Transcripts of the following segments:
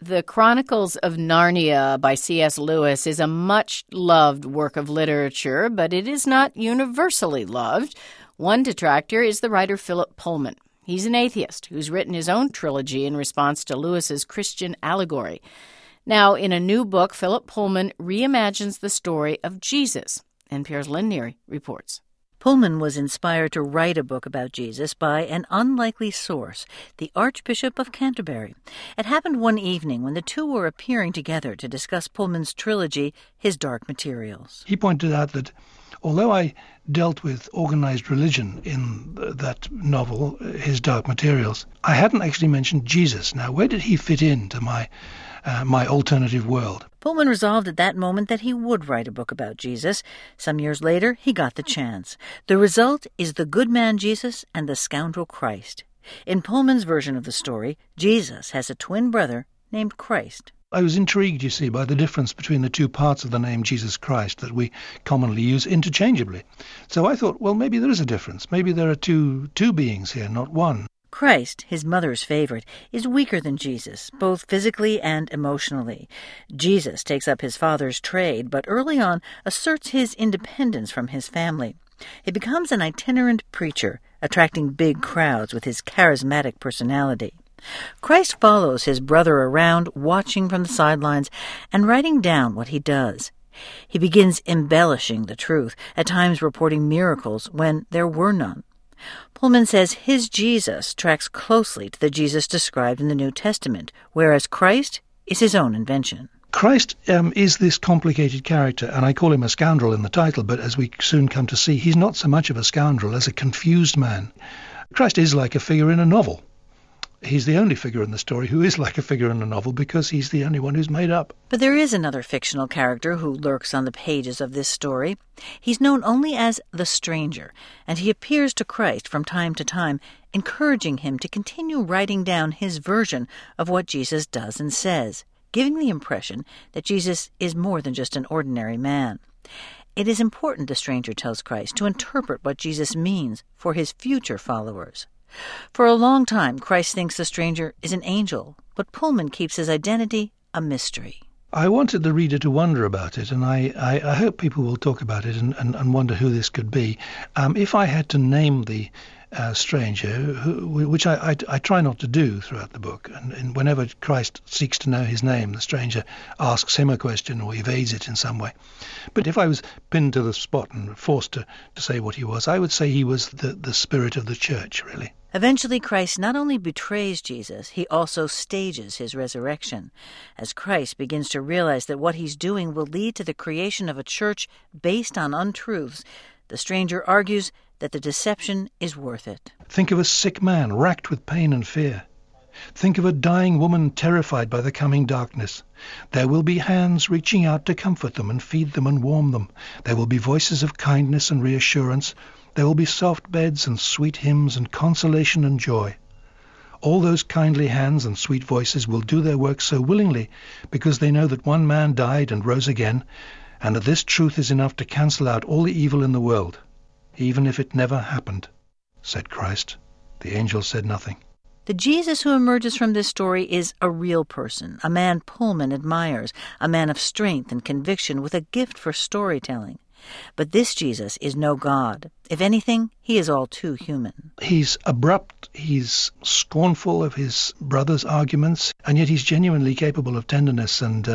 The Chronicles of Narnia by C.S. Lewis is a much-loved work of literature, but it is not universally loved. One detractor is the writer Philip Pullman. He's an atheist who's written his own trilogy in response to Lewis's Christian allegory. Now, in a new book, Philip Pullman reimagines the story of Jesus. NPR's Lynn Neary reports. Pullman was inspired to write a book about Jesus by an unlikely source, the Archbishop of Canterbury. It happened one evening when the two were appearing together to discuss Pullman's trilogy, His Dark Materials. He pointed out that although I dealt with organized religion in that novel, His Dark Materials, I hadn't actually mentioned Jesus. Now, where did he fit into my alternative world? Pullman resolved at that moment that he would write a book about Jesus. Some years later, he got the chance. The result is The Good Man Jesus and the Scoundrel Christ. In Pullman's version of the story, Jesus has a twin brother named Christ. I was intrigued, you see, by the difference between the two parts of the name Jesus Christ that we commonly use interchangeably. So I thought, well, maybe there is a difference. Maybe there are two beings here, not one. Christ, his mother's favorite, is weaker than Jesus, both physically and emotionally. Jesus takes up his father's trade, but early on asserts his independence from his family. He becomes an itinerant preacher, attracting big crowds with his charismatic personality. Christ follows his brother around, watching from the sidelines and writing down what he does. He begins embellishing the truth, at times reporting miracles when there were none. Pullman says his Jesus tracks closely to the Jesus described in the New Testament, whereas Christ is his own invention. Christ is this complicated character, and I call him a scoundrel in the title, but as we soon come to see, he's not so much of a scoundrel as a confused man. Christ is like a figure in a novel. He's the only figure in the story who is like a figure in a novel because he's the only one who's made up. But there is another fictional character who lurks on the pages of this story. He's known only as the Stranger, and he appears to Christ from time to time, encouraging him to continue writing down his version of what Jesus does and says, giving the impression that Jesus is more than just an ordinary man. It is important, the Stranger tells Christ, to interpret what Jesus means for his future followers. For a long time, Christ thinks the Stranger is an angel, but Pullman keeps his identity a mystery. I wanted the reader to wonder about it, and I hope people will talk about it and wonder who this could be. If I had to name the stranger, which I try not to do throughout the book, and whenever Christ seeks to know his name, the stranger asks him a question or evades it in some way. But if I was pinned to the spot and forced to say what he was, I would say he was the spirit of the church, really. Eventually, Christ not only betrays Jesus, he also stages his resurrection. As Christ begins to realize that what he's doing will lead to the creation of a church based on untruths, the Stranger argues that the deception is worth it. Think of a sick man racked with pain and fear. Think of a dying woman terrified by the coming darkness. There will be hands reaching out to comfort them and feed them and warm them. There will be voices of kindness and reassurance. There will be soft beds and sweet hymns and consolation and joy. All those kindly hands and sweet voices will do their work so willingly because they know that one man died and rose again, and that this truth is enough to cancel out all the evil in the world, even if it never happened, said Christ. The angel said nothing. The Jesus who emerges from this story is a real person, a man Pullman admires, a man of strength and conviction with a gift for storytelling. But this Jesus is no God. If anything, he is all too human. He's abrupt, he's scornful of his brother's arguments, and yet he's genuinely capable of tenderness and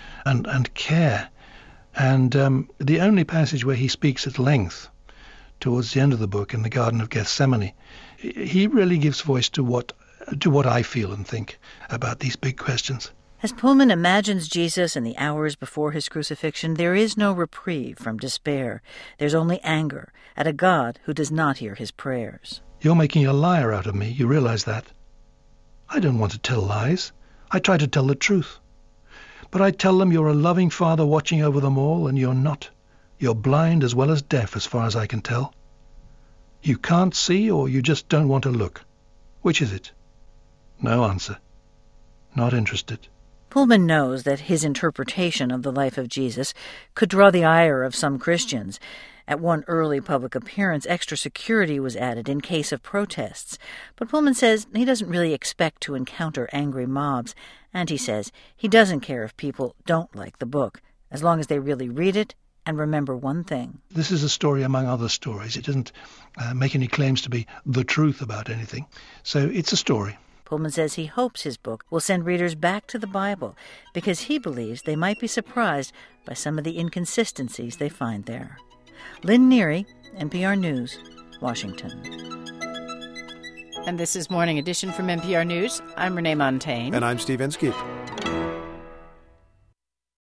care. And the only passage where he speaks at length, towards the end of the book in the Garden of Gethsemane, he really gives voice to what I feel and think about these big questions. As Pullman imagines Jesus in the hours before his crucifixion, there is no reprieve from despair. There's only anger at a God who does not hear his prayers. You're making a liar out of me, you realize that? I don't want to tell lies. I try to tell the truth. But I tell them you're a loving father watching over them all, and you're not. You're blind as well as deaf, as far as I can tell. You can't see, or you just don't want to look. Which is it? No answer. Not interested. Pullman knows that his interpretation of the life of Jesus could draw the ire of some Christians. At one early public appearance, extra security was added in case of protests. But Pullman says he doesn't really expect to encounter angry mobs, And he says he doesn't care if people don't like the book, as long as they really read it and remember one thing. This is a story among other stories. It doesn't make any claims to be the truth about anything. So it's a story. Pullman says he hopes his book will send readers back to the Bible because he believes they might be surprised by some of the inconsistencies they find there. Lynn Neary, NPR News, Washington. And this is Morning Edition from NPR News. I'm Renee Montagne. And I'm Steve Inskeep.